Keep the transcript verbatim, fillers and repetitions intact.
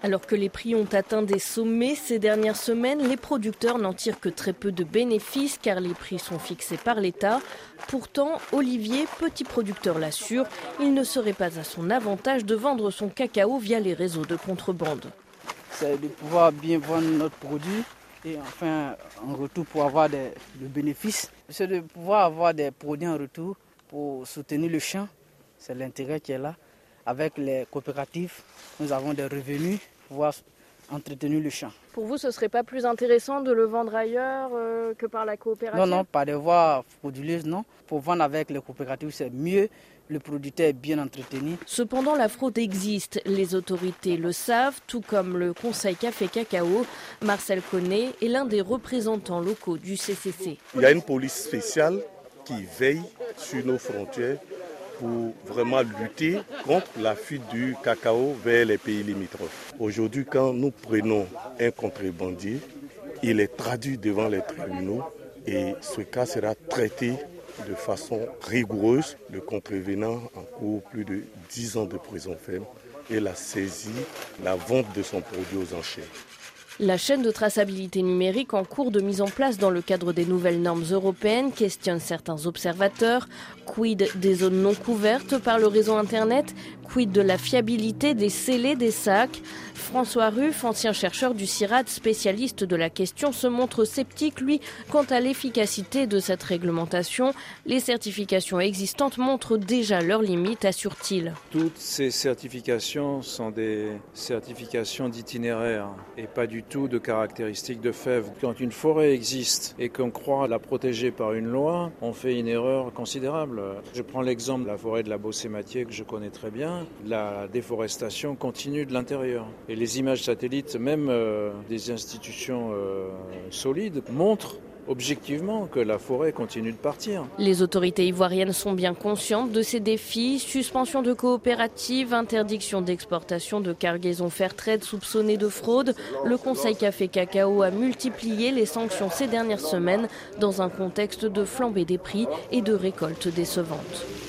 Alors que les prix ont atteint des sommets ces dernières semaines, les producteurs n'en tirent que très peu de bénéfices car les prix sont fixés par l'État. Pourtant, Olivier, petit producteur, l'assure, il ne serait pas à son avantage de vendre son cacao via les réseaux de contrebande. C'est de pouvoir bien vendre notre produit et enfin en retour pour avoir des, des bénéfices. C'est de pouvoir avoir des produits en retour pour soutenir le champ. C'est l'intérêt qui est là. Avec les coopératives, nous avons des revenus pour pouvoir entretenir le champ. Pour vous, ce ne serait pas plus intéressant de le vendre ailleurs euh, que par la coopérative? Non, non, pas de voies frauduleuses, non. Pour vendre avec les coopératives, c'est mieux. Le producteur est bien entretenu. Cependant, la fraude existe. Les autorités le savent, tout comme le Conseil Café Cacao. Marcel Connet est l'un des représentants locaux du C C C. Il y a une police spéciale qui veille sur nos frontières pour vraiment lutter contre la fuite du cacao vers les pays limitrophes. Aujourd'hui, quand nous prenons un contrebandier, il est traduit devant les tribunaux et ce cas sera traité de façon rigoureuse. Le contrevenant encourt plus de dix ans de prison ferme et la saisie, la vente de son produit aux enchères. La chaîne de traçabilité numérique en cours de mise en place dans le cadre des nouvelles normes européennes questionne certains observateurs. Quid des zones non couvertes par le réseau Internet? Quid de la fiabilité des scellés des sacs? François Ruff, ancien chercheur du CIRAD, spécialiste de la question, se montre sceptique, lui, quant à l'efficacité de cette réglementation. Les certifications existantes montrent déjà leurs limites, assure-t-il. Toutes ces certifications sont des certifications d'itinéraire et pas du tout de caractéristiques de fèves. Quand une forêt existe et qu'on croit la protéger par une loi, on fait une erreur considérable. Je prends l'exemple de la forêt de la Beauce-et-Mathieu que je connais très bien. La déforestation continue de l'intérieur. Et les images satellites, même euh, des institutions euh, solides, montrent objectivement que la forêt continue de partir. Les autorités ivoiriennes sont bien conscientes de ces défis. Suspension de coopératives, interdiction d'exportation de cargaisons Fairtrade soupçonnées de fraude. Le Conseil Café Cacao a multiplié les sanctions ces dernières semaines dans un contexte de flambée des prix et de récolte décevante.